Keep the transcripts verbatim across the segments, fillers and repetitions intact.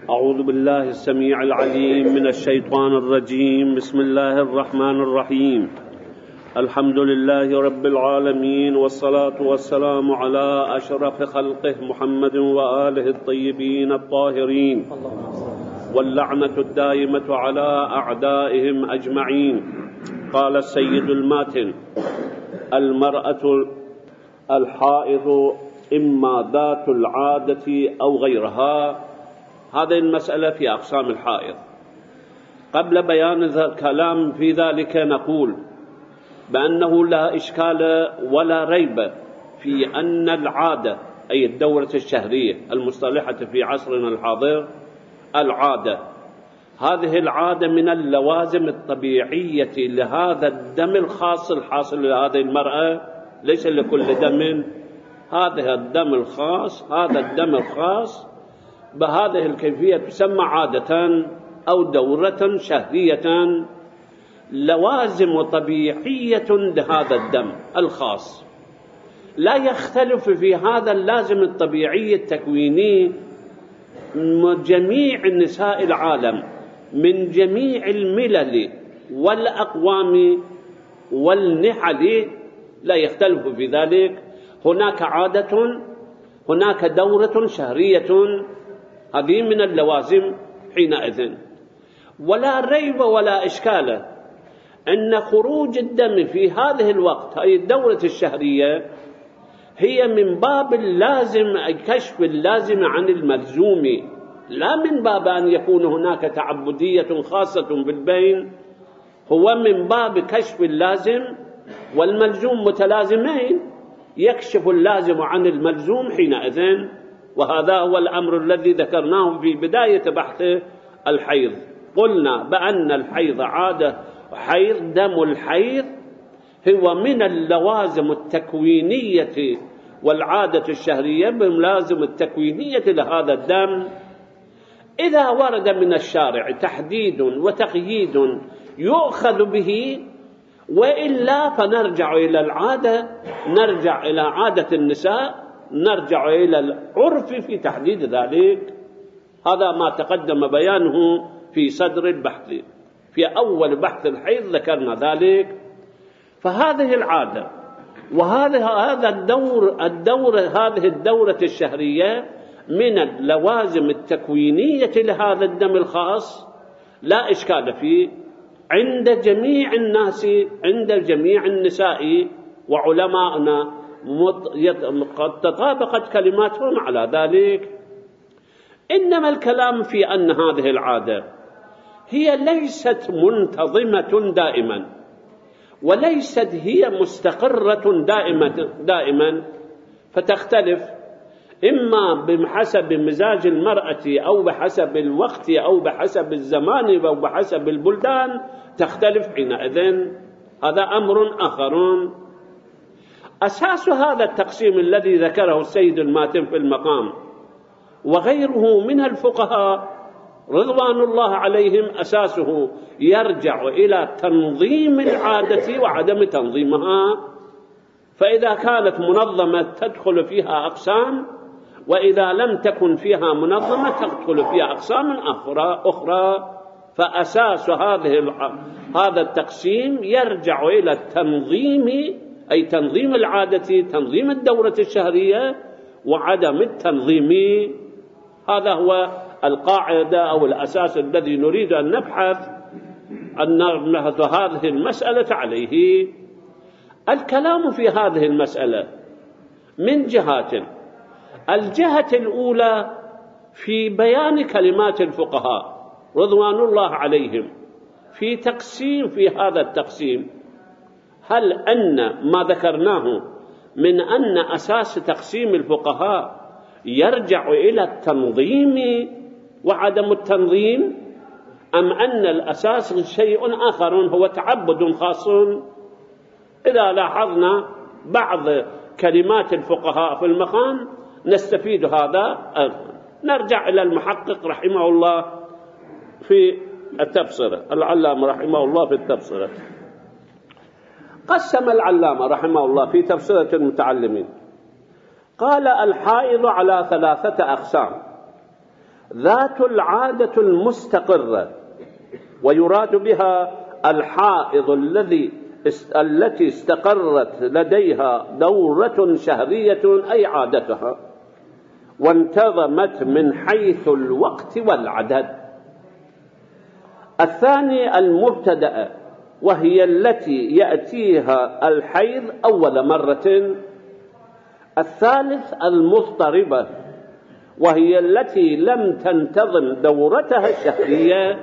أعوذ بالله السميع العليم من الشيطان الرجيم. بسم الله الرحمن الرحيم. الحمد لله رب العالمين، والصلاة والسلام على أشرف خلقه محمد وآله الطيبين الطاهرين، واللعنة الدائمة على أعدائهم أجمعين. قال السيد الماتن: المرأة الحائض إما ذات العادة أو غيرها. هذه المسألة في أقسام الحائض. قبل بيان الكلام في ذلك نقول بأنه لا إشكال ولا ريب في أن العادة، أي الدورة الشهرية المصطلحة في عصرنا الحاضر، العادة هذه العادة من اللوازم الطبيعية لهذا الدم الخاص الحاصل لهذه المرأة، ليس لكل دم. هذا الدم الخاص هذا الدم الخاص بهذه الكيفية تسمى عادة أو دورة شهرية، لوازم طبيعية لهذا الدم الخاص. لا يختلف في هذا اللازم الطبيعي التكويني جميع نساء العالم من جميع الملل والأقوام والنحل، لا يختلف في ذلك. هناك عادة، هناك دورة شهرية، هذه من اللوازم حينئذ. ولا ريب ولا إشكال أن خروج الدم في هذه الوقت، أي الدورة الشهرية، هي من باب اللازم، أي كشف اللازم عن الملزوم، لا من باب أن يكون هناك تعبدية خاصة بالبين. هو من باب كشف اللازم، والملزوم متلازمين، يكشف اللازم عن الملزوم حينئذ. وهذا هو الأمر الذي ذكرناه في بداية بحث الحيض. قلنا بأن الحيض عادة، حيض دم الحيض هو من اللوازم التكوينية، والعادة الشهرية باللازم التكوينية لهذا الدم. إذا ورد من الشارع تحديد وتقييد يؤخذ به، وإلا فنرجع إلى العادة، نرجع إلى عادة النساء، نرجع إلى العرف في تحديد ذلك. هذا ما تقدم بيانه في صدر البحث. في أول بحث الحيض ذكرنا ذلك. فهذه العادة وهذا هذا الدور الدور هذه الدورة الشهرية من اللوازم التكوينية لهذا الدم الخاص، لا إشكال فيه عند جميع الناس، عند جميع النساء وعلماءنا، قد تطابقت كلماتهم على ذلك. إنما الكلام في أن هذه العادة هي ليست منتظمة دائما، وليست هي مستقرة دائما دائما فتختلف إما بحسب مزاج المرأة، أو بحسب الوقت، أو بحسب الزمان، أو بحسب البلدان، تختلف حينئذ. هذا أمر آخر. أساس هذا التقسيم الذي ذكره السيد الماتن في المقام وغيره من الفقهاء رضوان الله عليهم، أساسه يرجع إلى تنظيم العادة وعدم تنظيمها. فإذا كانت منظمة تدخل فيها أقسام، وإذا لم تكن فيها منظمة تدخل فيها أقسام أخرى أخرى فأساس هذه هذا التقسيم يرجع إلى التنظيم، أي تنظيم العادة، تنظيم الدورة الشهرية، وعدم التنظيم. هذا هو القاعدة أو الأساس الذي نريد أن نبحث أن نبحث هذه المسألة عليه. الكلام في هذه المسألة من جهات. الجهة الأولى في بيان كلمات الفقهاء رضوان الله عليهم في تقسيم في هذا التقسيم. هل أن ما ذكرناه من أن أساس تقسيم الفقهاء يرجع إلى التنظيم وعدم التنظيم، أم أن الأساس شيء آخر هو تعبد خاص؟ إذا لاحظنا بعض كلمات الفقهاء في المقام نستفيد هذا. نرجع إلى المحقق رحمه الله في التبصرة، العلامة رحمه الله في التبصرة. قسم العلامة رحمه الله في تبصرة المتعلمين، قال: الحائض على ثلاثة أقسام: ذات العادة المستقرة، ويراد بها الحائض الذي التي استقرت لديها دورة شهرية أي عادتها، وانتظمت من حيث الوقت والعدد. الثاني المبتدأ، وهي التي يأتيها الحيض أول مرة. الثالث المضطربة، وهي التي لم تنتظم دورتها الشهرية،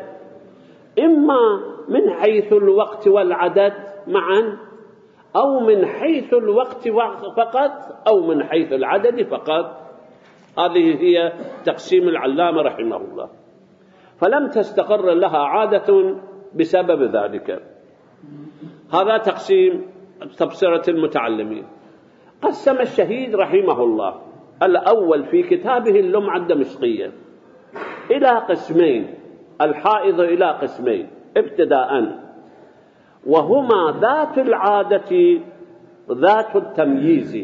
إما من حيث الوقت والعدد معا، أو من حيث الوقت فقط، أو من حيث العدد فقط. هذه هي تقسيم العلامة رحمه الله. فلم تستقر لها عادة بسبب ذلك. هذا تقسيم تبصرة المتعلمين. قسم الشهيد رحمه الله الأول في كتابه اللمعة الدمشقية إلى قسمين، الحائض إلى قسمين ابتداءً، وهما ذات العادة ذات التمييز.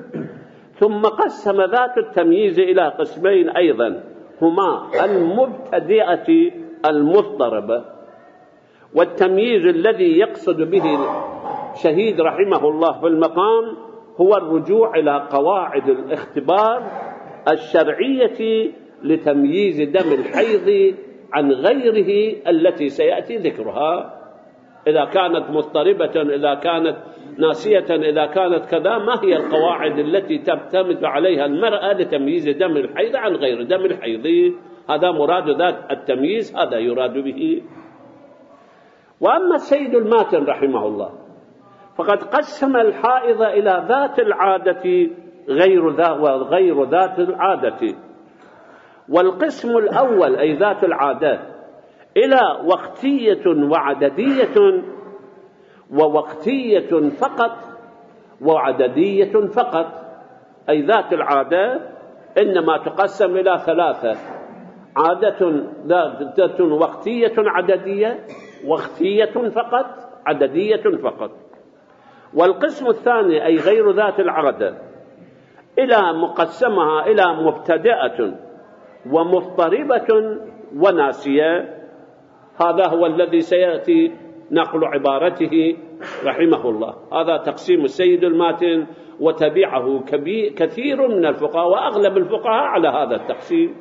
ثم قسم ذات التمييز إلى قسمين أيضا، هما المبتدئة المضطربة. والتمييز الذي يقصد به الشهيد رحمه الله في المقام هو الرجوع إلى قواعد الاختبار الشرعية لتمييز دم الحيض عن غيره التي سيأتي ذكرها، إذا كانت مضطربة، إذا كانت ناسية، إذا كانت كذا. ما هي القواعد التي تعتمد عليها المرأة لتمييز دم الحيض عن غير دم الحيض؟ هذا مراد ذات التمييز، هذا يراد به. وأما السيد الماتن رحمه الله فقد قسم الحائض إلى ذات العادة غير ذات وغير ذات العادة. والقسم الأول أي ذات العادة إلى وقتية وعددية، ووقتية فقط وعددية فقط. أي ذات العادة إنما تقسم إلى ثلاثة: عادة ذات وقتية عددية، وقتية فقط، عددية فقط. والقسم الثاني أي غير ذات العادة إلى مقسمها إلى مبتدئة ومضطربة وناسية. هذا هو الذي سيأتي نقل عبارته رحمه الله. هذا تقسيم السيد الماتن، وتبعه كثير من الفقهاء وأغلب الفقهاء على هذا التقسيم.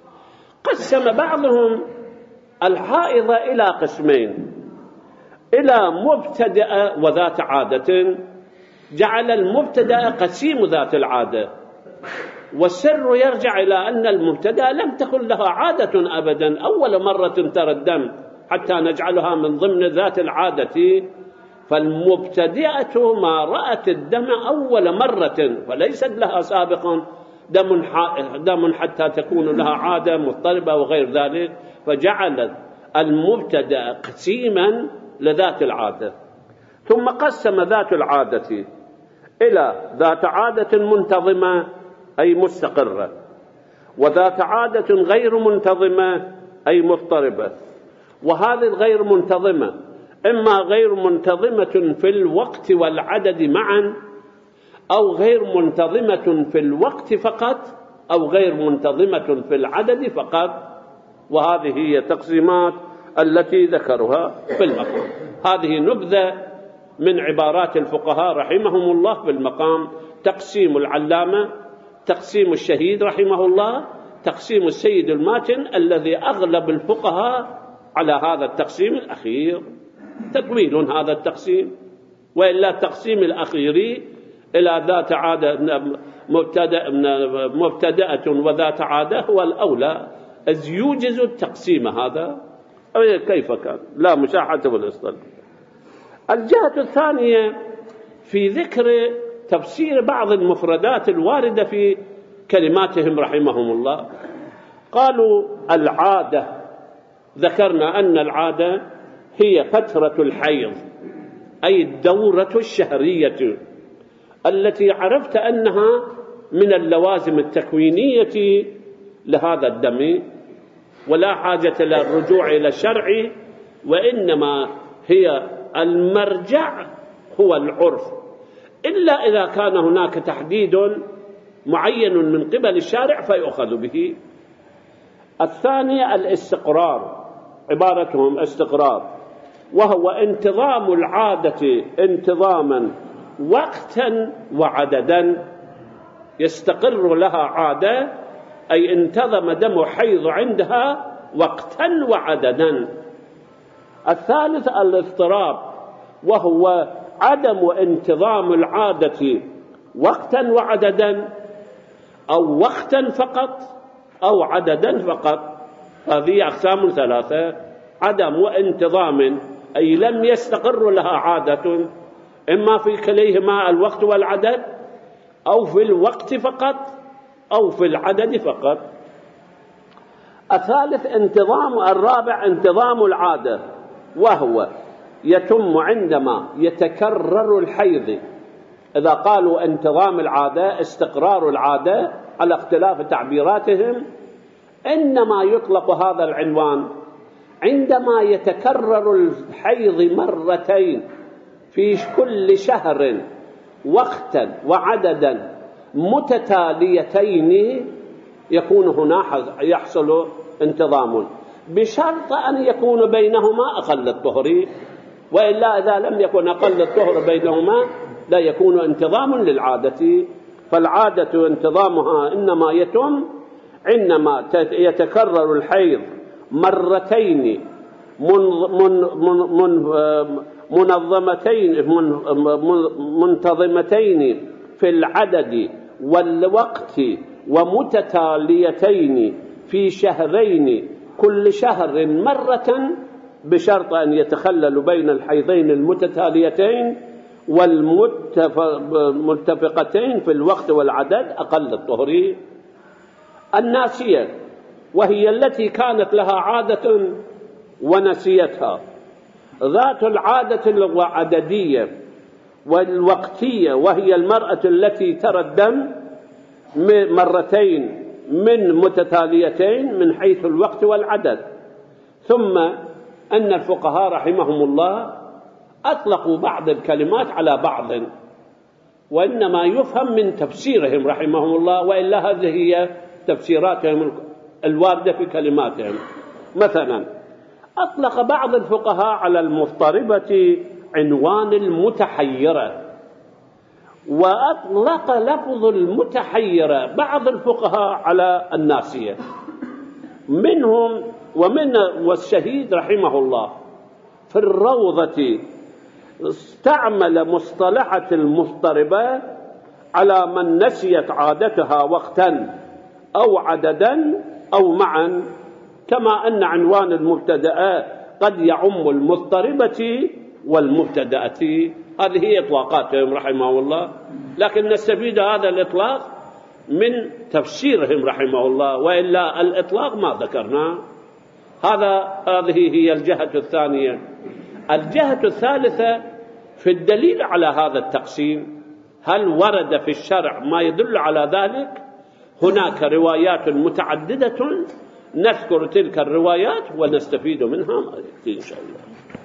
قسم بعضهم الحائض إلى قسمين: إلى مبتدأ وذات عادة. جعل المبتدأ قسيم ذات العادة، والسر يرجع إلى أن المبتدأ لم تكن لها عادة أبدا، أول مرة ترى الدم حتى نجعلها من ضمن ذات العادة. فالمبتدئة ما رأت الدم أول مرة، فليست لها سابقا دم دم حتى تكون لها عادة مضطربة وغير ذلك. فجعل المبتدأ قسيما لذات العادة. ثم قسم ذات العادة إلى ذات عادة منتظمة أي مستقرة، وذات عادة غير منتظمة أي مضطربة. وهذه الغير منتظمة إما غير منتظمة في الوقت والعدد معا، أو غير منتظمة في الوقت فقط، أو غير منتظمة في العدد فقط. وهذه هي تقسيمات التي ذكرها في المقام. هذه نبذة من عبارات الفقهاء رحمهم الله في المقام: تقسيم العلامة، تقسيم الشهيد رحمه الله، تقسيم السيد الماتن الذي أغلب الفقهاء على هذا التقسيم الأخير. تطويل هذا التقسيم، وإلا التقسيم الأخير إلى ذات عادة مبتدأ مبتدأة وذات عادة هو الأولى، إذ يوجز التقسيم هذا. كيف كان لا مشاحة بالإصطلاح. الجهة الثانية في ذكر تفسير بعض المفردات الواردة في كلماتهم رحمهم الله. قالوا العادة، ذكرنا أن العادة هي فترة الحيض أي الدورة الشهرية التي عرفت أنها من اللوازم التكوينية لهذا الدم، ولا حاجة للرجوع إلى الشرع، وإنما هي المرجع هو العرف، إلا إذا كان هناك تحديد معين من قبل الشارع فيؤخذ به. الثانية الاستقرار، عبارتهم استقرار، وهو انتظام العادة انتظاما وقتا وعددا، يستقر لها عادة أي انتظم دم حيض عندها وقتا وعددا. الثالث الاضطراب، وهو عدم انتظام العادة وقتا وعددا أو وقتا فقط أو عددا فقط. هذه أقسام ثلاثة: عدم انتظام أي لم يستقر لها عادة، إما في كليهما الوقت والعدد أو في الوقت فقط أو في العدد فقط. الثالث انتظام الرابع انتظام العادة، وهو يتم عندما يتكرر الحيض. إذا قالوا انتظام العادة استقرار العادة على اختلاف تعبيراتهم، إنما يطلق هذا العنوان عندما يتكرر الحيض مرتين في كل شهر وقتا وعددا متتاليتين، يكون هنا يحصل انتظام، بشرط أن يكون بينهما أقل الطهر، وإلا إذا لم يكن أقل الطهر بينهما لا يكون انتظام للعادة. فالعادة انتظامها إنما يتم عندما يتكرر الحيض مرتين منظمتين منتظمتين في العدد والوقت ومتتاليتين في شهرين كل شهر مرة، بشرط أن يتخلل بين الحيضين المتتاليتين والمتفقتين في الوقت والعدد أقل الطهر. الناسية، وهي التي كانت لها عادة ونسيتها، ذات العادة العددية والوقتية، وهي المرأة التي ترى الدم مرتين من متتاليتين من حيث الوقت والعدد. ثم أن الفقهاء رحمهم الله أطلقوا بعض الكلمات على بعض، وإنما يفهم من تفسيرهم رحمهم الله، وإلا هذه هي تفسيراتهم الواردة في كلماتهم. مثلا أطلق بعض الفقهاء على المضطربة عنوان المتحيرة، وأطلق لفظ المتحيرة بعض الفقهاء على الناسية منهم. ومن والشهيد رحمه الله في الروضة استعمل مصطلحة المضطربة على من نسيت عادتها وقتا أو عددا أو معا، كما أن عنوان المبتدأ قد يعم المضطربة والمبتدأة. هذه هي إطلاقاتهم رحمه الله، لكن نستفيد هذا الإطلاق من تفسيرهم رحمه الله، وإلا الإطلاق ما ذكرنا. هذا هذه هي الجهة الثانية. الجهة الثالثة في الدليل على هذا التقسيم، هل ورد في الشرع ما يدل على ذلك؟ هناك روايات متعددة، نذكر تلك الروايات ونستفيد منها إن شاء الله.